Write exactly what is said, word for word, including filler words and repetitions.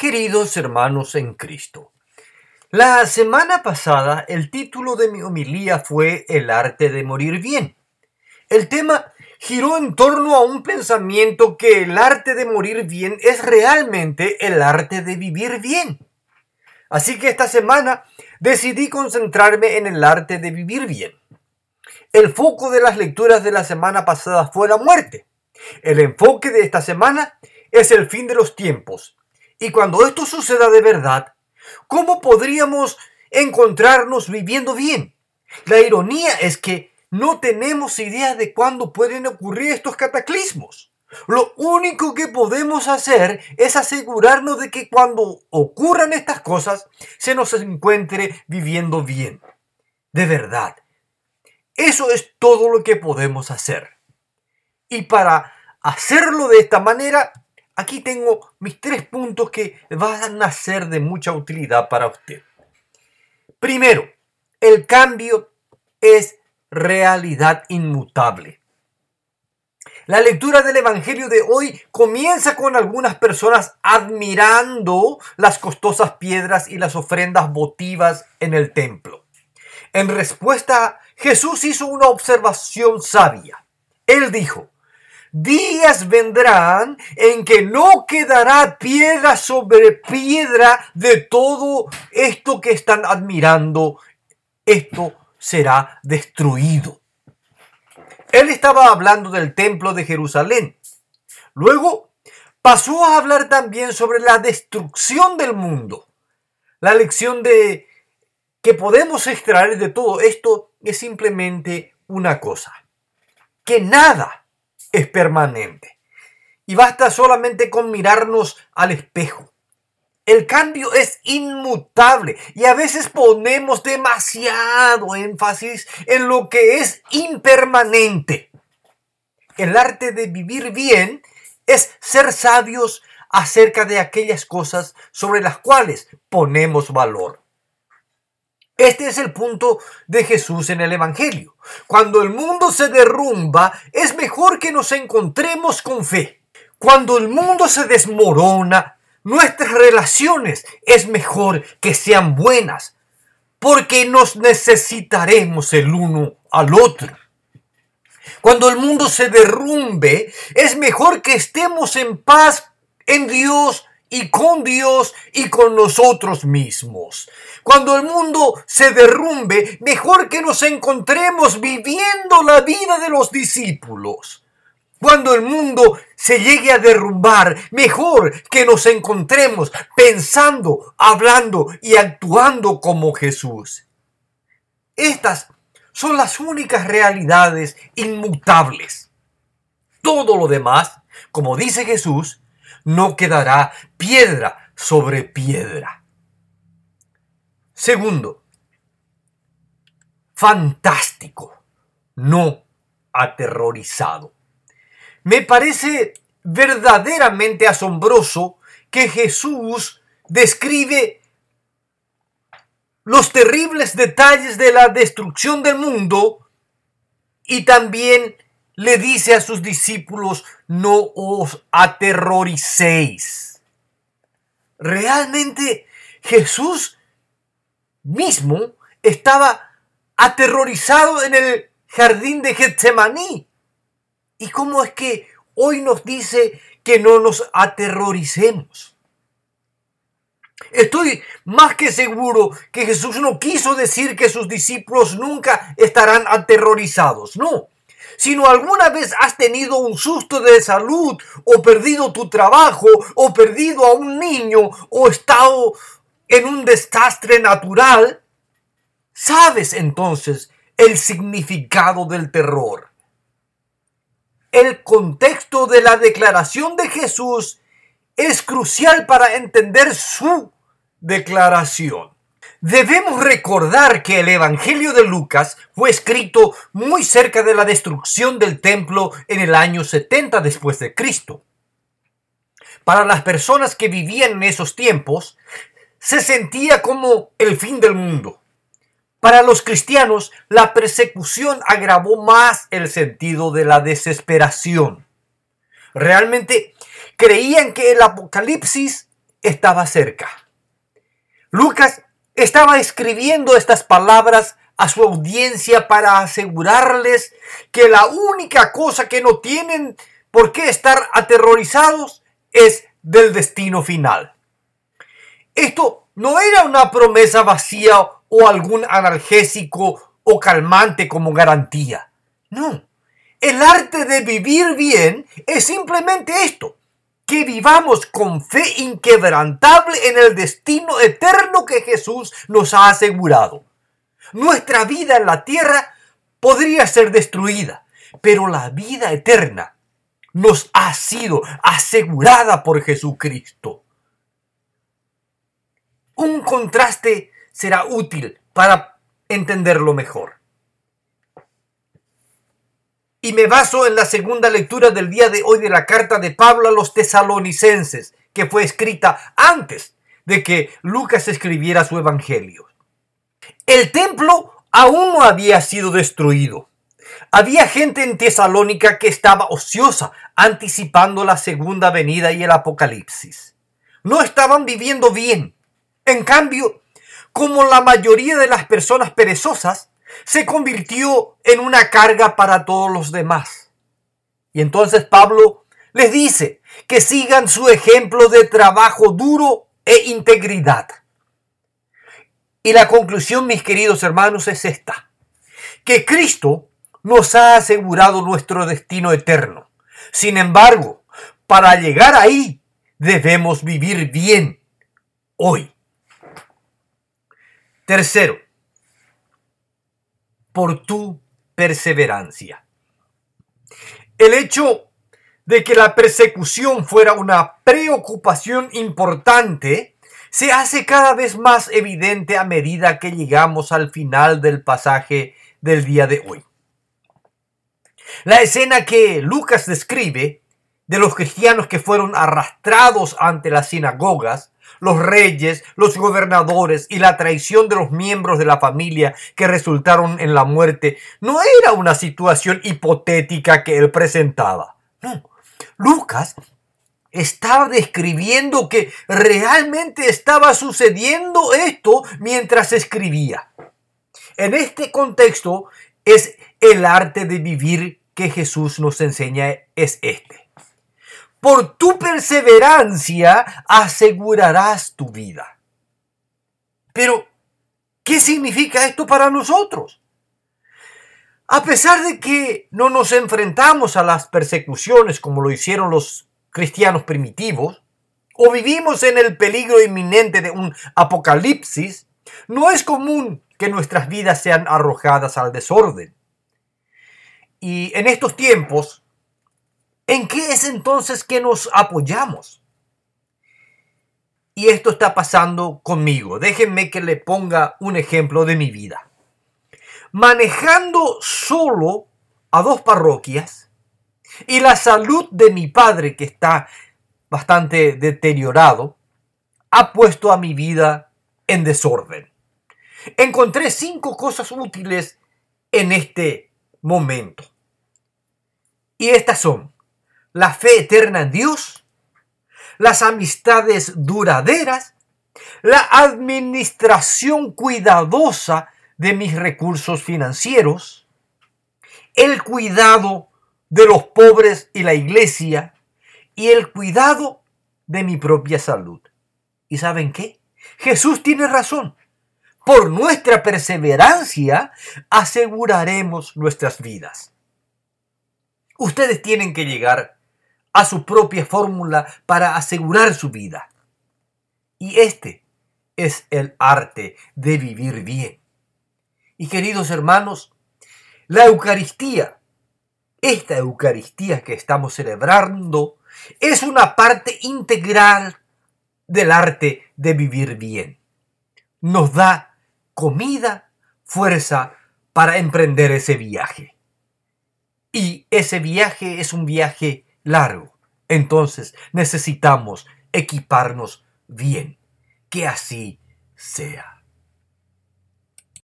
Queridos hermanos en Cristo, la semana pasada el título de mi homilía fue El arte de morir bien. El tema giró en torno a un pensamiento que el arte de morir bien es realmente el arte de vivir bien. Así que esta semana decidí concentrarme en el arte de vivir bien. El foco de las lecturas de la semana pasada fue la muerte. El enfoque de esta semana es el fin de los tiempos. Y cuando esto suceda de verdad, ¿cómo podríamos encontrarnos viviendo bien? La ironía es que no tenemos idea de cuándo pueden ocurrir estos cataclismos. Lo único que podemos hacer es asegurarnos de que cuando ocurran estas cosas, se nos encuentre viviendo bien. De verdad. Eso es todo lo que podemos hacer. Y para hacerlo de esta manera, aquí tengo mis tres puntos que van a ser de mucha utilidad para usted. Primero, el cambio es realidad inmutable. La lectura del Evangelio de hoy comienza con algunas personas admirando las costosas piedras y las ofrendas votivas en el templo. En respuesta, Jesús hizo una observación sabia. Él dijo: días vendrán en que no quedará piedra sobre piedra de todo esto que están admirando. Esto será destruido. Él estaba hablando del templo de Jerusalén. Luego pasó a hablar también sobre la destrucción del mundo. La lección de que podemos extraer de todo esto es simplemente una cosa: que nada es permanente. Y basta solamente con mirarnos al espejo. El cambio es inmutable y a veces ponemos demasiado énfasis en lo que es impermanente. El arte de vivir bien es ser sabios acerca de aquellas cosas sobre las cuales ponemos valor. Este es el punto de Jesús en el Evangelio. Cuando el mundo se derrumba, es mejor que nos encontremos con fe. Cuando el mundo se desmorona, nuestras relaciones es mejor que sean buenas, porque nos necesitaremos el uno al otro. Cuando el mundo se derrumbe, es mejor que estemos en paz en Dios y con Dios y con nosotros mismos. Cuando el mundo se derrumbe, mejor que nos encontremos viviendo la vida de los discípulos. Cuando el mundo se llegue a derrumbar, mejor que nos encontremos pensando, hablando y actuando como Jesús. Estas son las únicas realidades inmutables. Todo lo demás, como dice Jesús, no quedará piedra sobre piedra. Segundo, fantástico, no aterrorizado. Me parece verdaderamente asombroso que Jesús describe los terribles detalles de la destrucción del mundo y también le dice a sus discípulos: no os aterroricéis. Realmente Jesús mismo estaba aterrorizado en el jardín de Getsemaní. ¿Y cómo es que hoy nos dice que no nos aterroricemos? Estoy más que seguro que Jesús no quiso decir que sus discípulos nunca estarán aterrorizados, no. Sino alguna vez has tenido un susto de salud, o perdido tu trabajo, o perdido a un niño, o estado en un desastre natural, sabes entonces el significado del terror. El contexto de la declaración de Jesús es crucial para entender su declaración. Debemos recordar que el Evangelio de Lucas fue escrito muy cerca de la destrucción del templo en el año setenta después de Cristo. Para las personas que vivían en esos tiempos, se sentía como el fin del mundo. Para los cristianos, la persecución agravó más el sentido de la desesperación. Realmente creían que el Apocalipsis estaba cerca. Lucas estaba escribiendo estas palabras a su audiencia para asegurarles que la única cosa que no tienen por qué estar aterrorizados es del destino final. Esto no era una promesa vacía o algún analgésico o calmante como garantía. No, el arte de vivir bien es simplemente esto: que vivamos con fe inquebrantable en el destino eterno que Jesús nos ha asegurado. Nuestra vida en la tierra podría ser destruida, pero la vida eterna nos ha sido asegurada por Jesucristo. Un contraste será útil para entenderlo mejor. Y me baso en la segunda lectura del día de hoy de la carta de Pablo a los tesalonicenses, que fue escrita antes de que Lucas escribiera su evangelio. El templo aún no había sido destruido. Había gente en Tesalónica que estaba ociosa, anticipando la segunda venida y el apocalipsis. No estaban viviendo bien. En cambio, como la mayoría de las personas perezosas, se convirtió en una carga para todos los demás. Y entonces Pablo les dice que sigan su ejemplo de trabajo duro e integridad. Y la conclusión, mis queridos hermanos, es esta: que Cristo nos ha asegurado nuestro destino eterno. Sin embargo, para llegar ahí, debemos vivir bien hoy. Tercero, por tu perseverancia. El hecho de que la persecución fuera una preocupación importante se hace cada vez más evidente a medida que llegamos al final del pasaje del día de hoy. La escena que Lucas describe de los cristianos que fueron arrastrados ante las sinagogas, los reyes, los gobernadores y la traición de los miembros de la familia que resultaron en la muerte, no era una situación hipotética que él presentaba. No, Lucas estaba describiendo que realmente estaba sucediendo esto mientras escribía. En este contexto es el arte de vivir que Jesús nos enseña, es este: por tu perseverancia asegurarás tu vida. Pero, ¿qué significa esto para nosotros? A pesar de que no nos enfrentamos a las persecuciones como lo hicieron los cristianos primitivos, o vivimos en el peligro inminente de un apocalipsis, no es común que nuestras vidas sean arrojadas al desorden. Y en estos tiempos, ¿en qué es entonces que nos apoyamos? Y esto está pasando conmigo. Déjenme que le ponga un ejemplo de mi vida. Manejando solo a dos parroquias y la salud de mi padre, que está bastante deteriorado, ha puesto a mi vida en desorden. Encontré cinco cosas útiles en este momento. Y estas son: la fe eterna en Dios, las amistades duraderas, la administración cuidadosa de mis recursos financieros, el cuidado de los pobres y la iglesia, y el cuidado de mi propia salud. ¿Y saben qué? Jesús tiene razón. Por nuestra perseverancia aseguraremos nuestras vidas. Ustedes tienen que llegar a su propia fórmula para asegurar su vida. Y este es el arte de vivir bien. Y queridos hermanos, la Eucaristía, esta Eucaristía que estamos celebrando, es una parte integral del arte de vivir bien. Nos da comida, fuerza para emprender ese viaje. Y ese viaje es un viaje largo. Entonces necesitamos equiparnos bien. Que así sea.